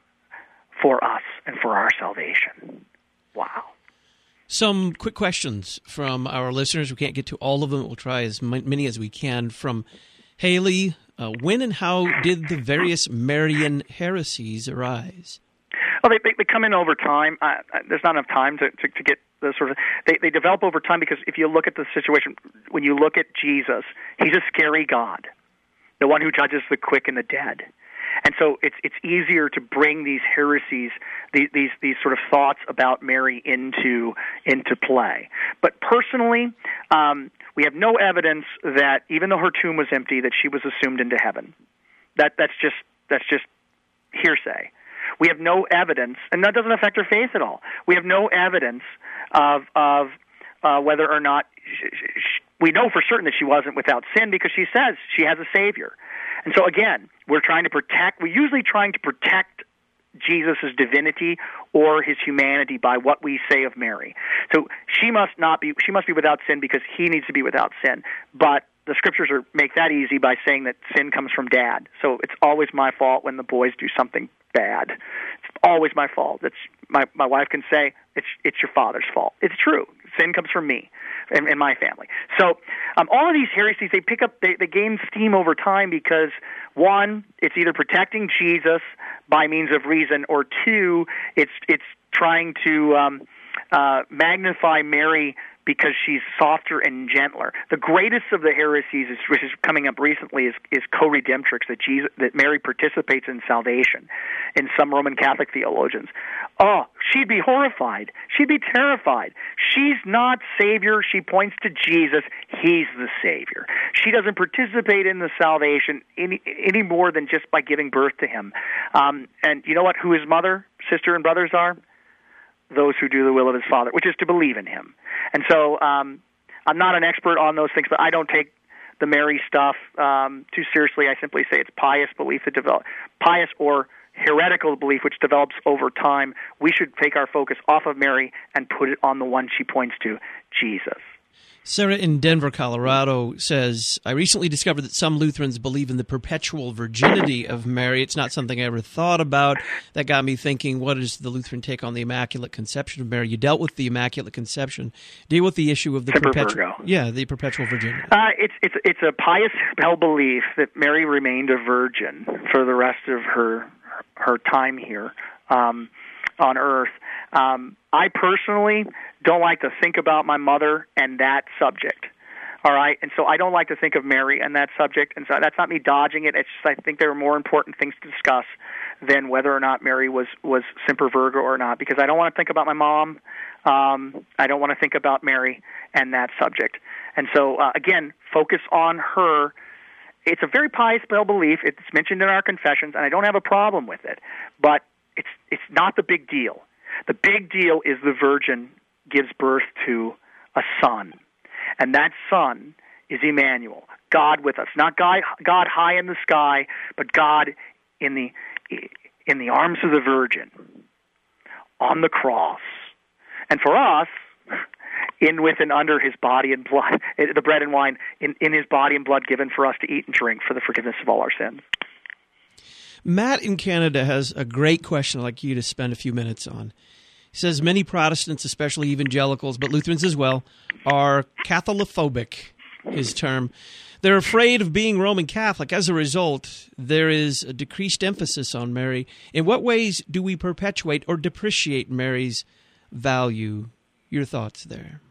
for us and for our salvation. Wow. Some quick questions from our listeners. We can't get to all of them. We'll try as many as we can. From Haley, when and how did the various Marian heresies arise? Well, they come in over time. There's not enough time to get the sort of... They develop over time, because if you look at the situation, when you look at Jesus, he's a scary God, the one who judges the quick and the dead. And so it's easier to bring these heresies, these sort of thoughts about Mary into play. But personally, we have no evidence that even though her tomb was empty, that she was assumed into heaven. That's just hearsay. We have no evidence, and that doesn't affect her faith at all. We have no evidence of whether or not we know for certain that she wasn't without sin, because she says she has a Savior. And so again, we're usually trying to protect Jesus' divinity or his humanity by what we say of Mary. So she must be without sin because he needs to be without sin. But the scriptures make that easy by saying that sin comes from dad. So it's always my fault when the boys do something bad. It's always my fault. It's my wife can say it's your father's fault. It's true. Sin comes from me and my family. So all of these heresies, they gain steam over time because, one, it's either protecting Jesus by means of reason, or two, it's trying to magnify Mary because she's softer and gentler. The greatest of the heresies, which is coming up recently, is co-redemptrix, that Mary participates in salvation in some Roman Catholic theologians. Oh, she'd be horrified. She'd be terrified. She's not Savior. She points to Jesus. He's the Savior. She doesn't participate in the salvation any more than just by giving birth to him. And you know what? Who his mother, sister, and brothers are? Those who do the will of his Father, which is to believe in him. And so I'm not an expert on those things, but I don't take the Mary stuff too seriously. I simply say it's pious belief that pious or heretical belief which develops over time. We should take our focus off of Mary and put it on the one she points to, Jesus. Sarah in Denver, Colorado says, I recently discovered that some Lutherans believe in the perpetual virginity of Mary. It's not something I ever thought about. That got me thinking, what is the Lutheran take on the Immaculate Conception of Mary? You dealt with the Immaculate Conception. Deal with the issue of the perpetual virginity. It's a pious held belief that Mary remained a virgin for the rest of her time here on earth. I personally don't like to think about my mother and that subject, all right? And so I don't like to think of Mary and that subject, and so that's not me dodging it. It's just I think there are more important things to discuss than whether or not Mary was Semper Virgo or not, because I don't want to think about my mom. I don't want to think about Mary and that subject. And so, again, focus on her. It's a very pious belief. It's mentioned in our confessions, and I don't have a problem with it. But it's not the big deal. The big deal is the Virgin gives birth to a son, and that son is Emmanuel, God with us. Not God high in the sky, but God in the arms of the Virgin on the cross. And for us, in with and under his body and blood, the bread and wine in his body and blood given for us to eat and drink for the forgiveness of all our sins. Matt in Canada has a great question I'd like you to spend a few minutes on. He says many Protestants, especially evangelicals, but Lutherans as well, are Catholophobic, his term. They're afraid of being Roman Catholic. As a result, there is a decreased emphasis on Mary. In what ways do we perpetuate or depreciate Mary's value? Your thoughts there?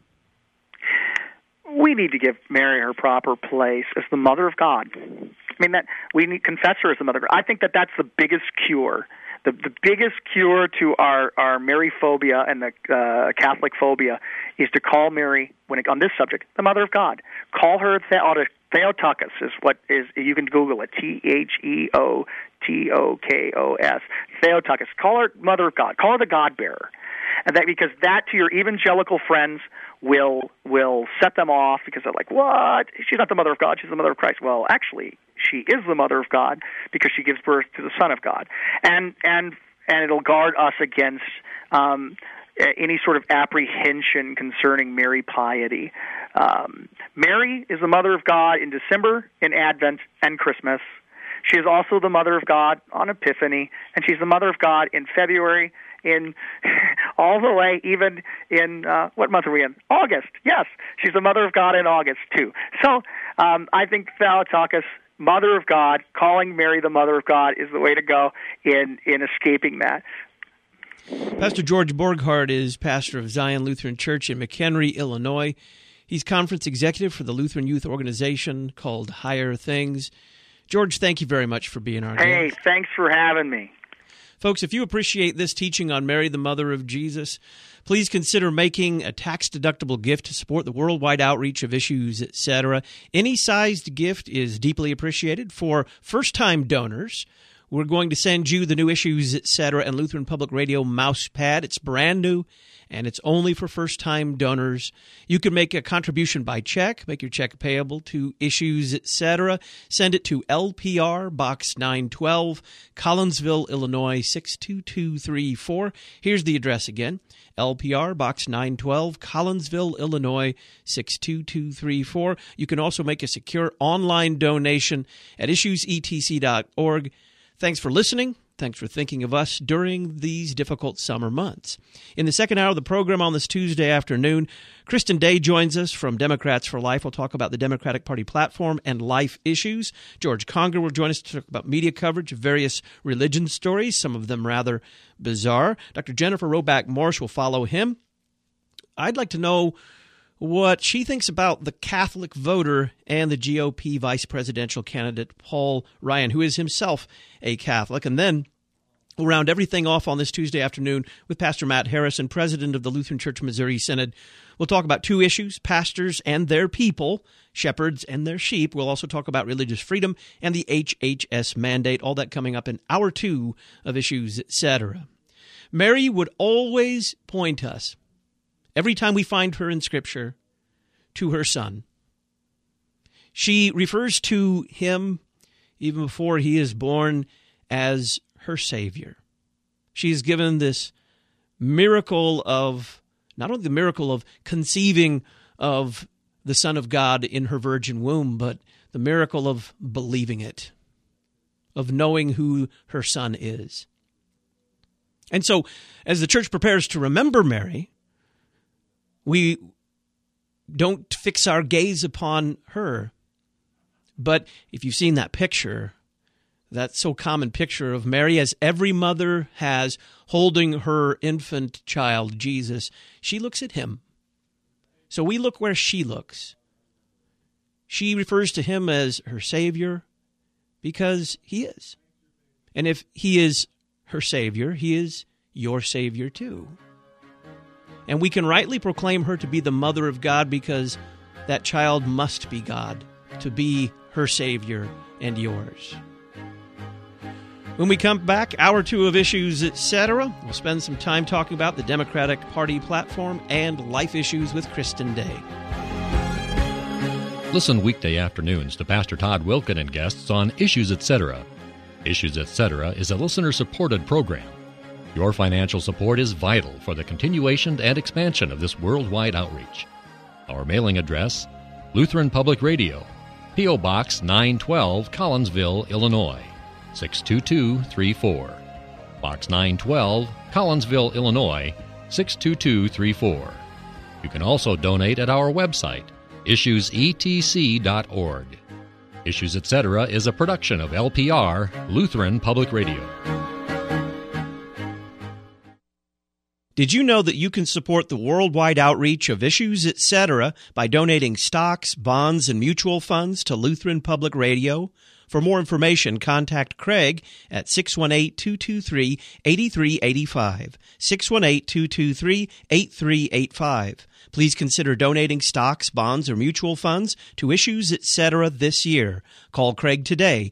We need to give Mary her proper place as the Mother of God. I mean, that we need to confess her as the Mother of God. I think that's the biggest cure. The biggest cure to our Mary phobia and the Catholic phobia is to call Mary, on this subject, the Mother of God. Call her Theotokos, is what is, you can Google it, Theotokos, Theotokos. Call her Mother of God. Call her the God bearer. And that, because that to your evangelical friends will set them off, because they're like, what? She's not the Mother of God, she's the Mother of Christ. Well, actually, she is the Mother of God because she gives birth to the Son of God. And it'll guard us against any sort of apprehension concerning Mary piety. Mary is the Mother of God in December, in Advent, and Christmas. She is also the Mother of God on Epiphany, and she's the Mother of God in February, in all the way, even in, what month are we in? August. Yes, she's the Mother of God in August, too. So I think Theotokos, Mother of God, calling Mary the Mother of God is the way to go in escaping that. Pastor George Borghardt is pastor of Zion Lutheran Church in McHenry, Illinois. He's conference executive for the Lutheran Youth Organization called Higher Things. George, thank you very much for being our guest. Hey, thanks for having me. Folks, if you appreciate this teaching on Mary, the Mother of Jesus, please consider making a tax-deductible gift to support the worldwide outreach of Issues, etc. Any sized gift is deeply appreciated. For first-time donors, we're going to send you the new Issues, etc. and Lutheran Public Radio mouse pad. It's brand new, and it's only for first-time donors. You can make a contribution by check, make your check payable to Issues, etc. Send it to LPR Box 912, Collinsville, Illinois 62234. Here's the address again, LPR Box 912, Collinsville, Illinois 62234. You can also make a secure online donation at issuesetc.org. Thanks for listening. Thanks for thinking of us during these difficult summer months. In the second hour of the program on this Tuesday afternoon, Kristen Day joins us from Democrats for Life. We'll talk about the Democratic Party platform and life issues. George Conger will join us to talk about media coverage of various religion stories, some of them rather bizarre. Dr. Jennifer Roback Morse will follow him. I'd like to know what she thinks about the Catholic voter and the GOP vice presidential candidate Paul Ryan, who is himself a Catholic. And then we'll round everything off on this Tuesday afternoon with Pastor Matt Harrison, president of the Lutheran Church Missouri Synod. We'll talk about two issues, pastors and their people, shepherds and their sheep. We'll also talk about religious freedom and the HHS mandate, all that coming up in Hour 2 of Issues, Etc. Mary would always point us, every time we find her in Scripture, to her Son. She refers to him, even before he is born, as her Savior. She is given this miracle of, not only the miracle of conceiving of the Son of God in her virgin womb, but the miracle of believing it, of knowing who her Son is. And so, as the church prepares to remember Mary, we don't fix our gaze upon her. But if you've seen that picture, that so common picture of Mary, as every mother has, holding her infant child, Jesus, she looks at him. So we look where she looks. She refers to him as her Savior because he is. And if he is her Savior, he is your Savior too. And we can rightly proclaim her to be the Mother of God because that child must be God to be her Savior and yours. When we come back, Hour 2 of Issues, Etc., we'll spend some time talking about the Democratic Party platform and life issues with Kristen Day. Listen weekday afternoons to Pastor Todd Wilken and guests on Issues, Etc. Issues, Etc. is a listener-supported program. Your financial support is vital for the continuation and expansion of this worldwide outreach. Our mailing address, Lutheran Public Radio, P.O. Box 912, Collinsville, Illinois, 62234. Box 912, Collinsville, Illinois, 62234. You can also donate at our website, issuesetc.org. Issues, Etc. is a production of LPR, Lutheran Public Radio. Did you know that you can support the worldwide outreach of Issues, Etc. by donating stocks, bonds, and mutual funds to Lutheran Public Radio? For more information, contact Craig at 618-223-8385, 618-223-8385. Please consider donating stocks, bonds, or mutual funds to Issues, Etc. this year. Call Craig today,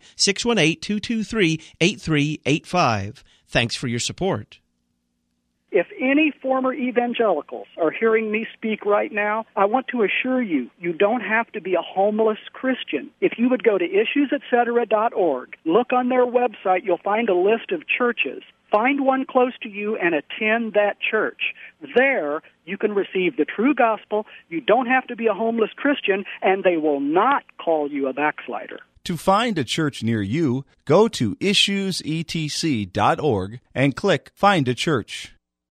618-223-8385. Thanks for your support. If any former evangelicals are hearing me speak right now, I want to assure you, you don't have to be a homeless Christian. If you would go to issuesetc.org, look on their website, you'll find a list of churches. Find one close to you and attend that church. There, you can receive the true gospel. You don't have to be a homeless Christian, and they will not call you a backslider. To find a church near you, go to issuesetc.org and click Find a Church.